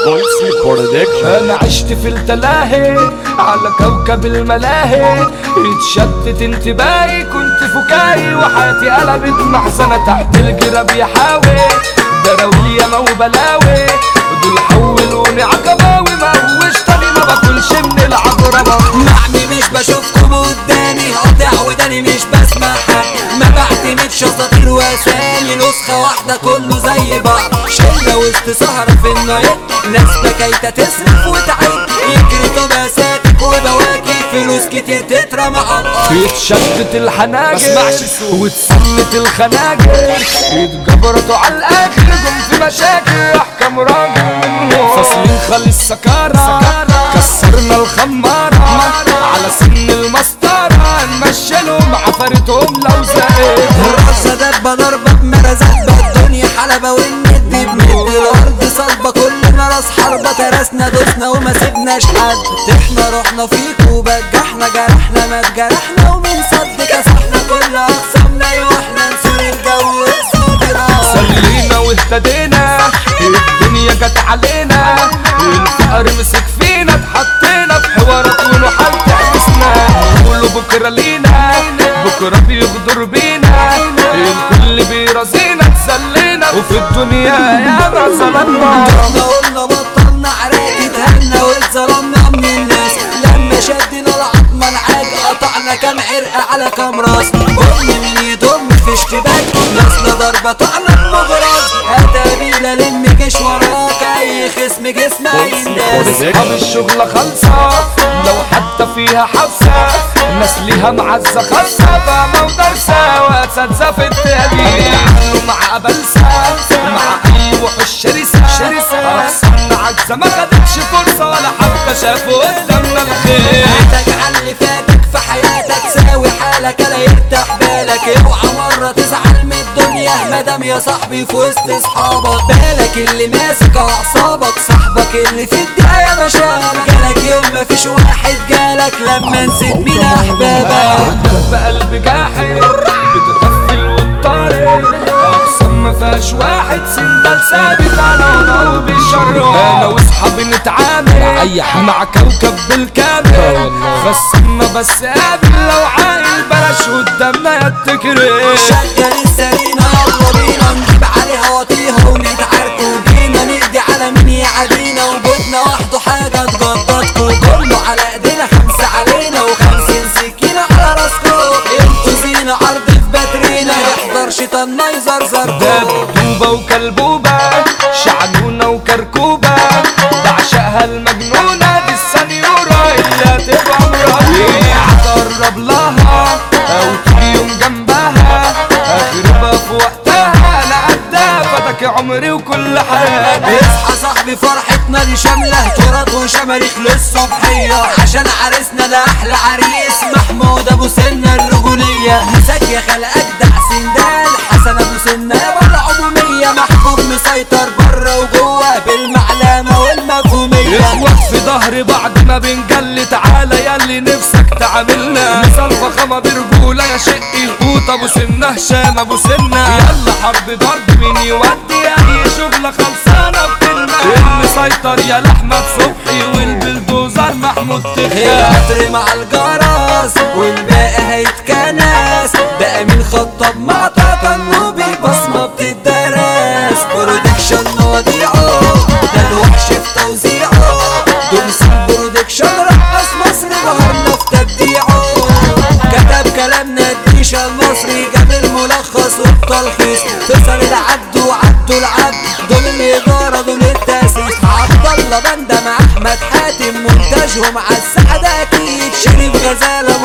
بولسي برودكشن. انا عشت في التلاهي على كوكب الملاهي، اتشتت انتباهي كنت فكاهي، وحياتي قلبت محزنة تحت الجراب يحاوي، دراوية وبلاوي دول حولوني عقباوي، ما هوش تاني ما باكلش من العقربة. معمي مش بشوفكم قدامي، قاطع وداني مش بسمع حد، ما بعتمدش اساطير واسامي، نسخة واحدة كله زي بعض، شلة وسط سهرة في النايت، ناس بكايتة تصرف وتعيد، يجري طباساتك وبواكي، فلوس كتير تترمى على الارض، اتشدت الحناجر واتسلت الخناجر، اتجبرتوا على الاخر جم في مشاكل، احكام راجل منهم فاصلين خالص سكارة، كسرنا الخمارة على سن المسطرة، نمشلهم عفرتهم لو زقت الرقصة دبة ضربة بمرزات، الدنيا حلبة والند بند، الارض صلبة كلنا راس حربة، ترسنا دوسنا وما سيبناش حد، احنا رحنا فيك وبجحنا، جرحنا ما اتجرحنا، ومن صد كسحنا كل اقسامنا، واحنا نسور الجو صادرة، صلينا واهتدينا الدنيا جت علينا، الفقر مسك فينا، اتحطينا في حوارات ونحال تحبسنا، نقولوا بكرة لينا بكرة بيغدر بينا، الكل بيرازينا اتسلينا، وفي الدنيا ياما ظلمنا، احنا قلنا بطلنا عراك، اتهنا واتظلمنا من الناس، لما شدنا العظمة العاج قطعنا كام عرق على كام راس، كل من يضم في اشتباك، ناسنا ضربة طعنا بمغراض، هتابيلا لم جيش وراك، اي خصم جسم اي الناس، اصحاب الشغلة خالصة لو حتى فيها حبسة، ناس ليها معزة خاصة، فاهمة ودرسة واساتذة في التهديد، يتعاملوا مع أبلسة مع أي وحوش شرسة، أقسامنا عجزة ما خدتش فرصة، ولا حتى شافوا قدامنا الخير، هتجعل اللي فاتك في حياتك ساوي حالك، لا يرتاح بالك، اوعى مرة تزعل من الدنيا، مادام يا صاحبي في وسط اصحابك، بالك اللي ماسك اعصابك، صاحبك اللي في الدقاية مشالك، جالك يوم مفيش واحد جالك، لما نسيت مين احبابك، بقلب جاحد بتغفل وتطارد، أقسام مفيهاش واحد سندال ثابت على وضعه بيشرب، أنا وأصحابي نتعامل مع كوكب بالكامل، خصمنا بس قابل لو عايل بلاش قدامنا يتكرر، شغل السرينة يلا بينا نجيب عليها وطيها ونتعارك، وجينا نقضي على مين يعادينا، وجودنا وحده حاجة تجددكوا، كله على ايدينا، 5 علينا و50 سكينة على راسكوا، انتوا زينة عرض في باترينا، يحضر شيطاننا يزرزركوا، دبدوبة وكلبوبة شعنونة وكركوبة، بعشقها المجنونة دي السنيورة اللي هتبقى مراتي، هتقرب لها أو تيجي يوم جنبها، أخربها في وقتها أنا قدها، فداك عمري وكل حياتي، اصحى صاحبي فرحتنا دي شاملة تراب وشماريخ للصبحية، عشان عريسنا ده أحلى عريس، محمود أبو سنة الرجولية، مساك يا خلق أجدع سندال، حسن أبو سنة يابا العمومية، محبوب مسيطر بره وجوه بالمعلمة والمفهومية، اخوات في ظهر بعض ما بنجل، تعالى ياللي نفسك تعاملنا، مثال فخامة برجولة يا شقي القوط أبو سنة هشام أبو سنة، يلا حرب ضرب مين يودي أي شغلة خلصانة بكلمة، المسيطر يا لأحمد صبحي والبلدوزر محمود تخيا، القطر مع الجرس والباقي هيتكنس، ده أمين خطاب مع طاقة النوبي، بصمة بتدرس، برودكشن مواضيعه ده الوحش في توزيعه، دول برودكشن رقص مصر ظهرنا في تبديعه، كتب كلامنا الديشة المصري، جاب الملخص والتلخيص، فصل العبد وعبده العبد، دول الإدارة دول التأسيس، عبد الله بندة مع أحمد حاتم، منتجهم على السعادة أكيد، شريف غزالة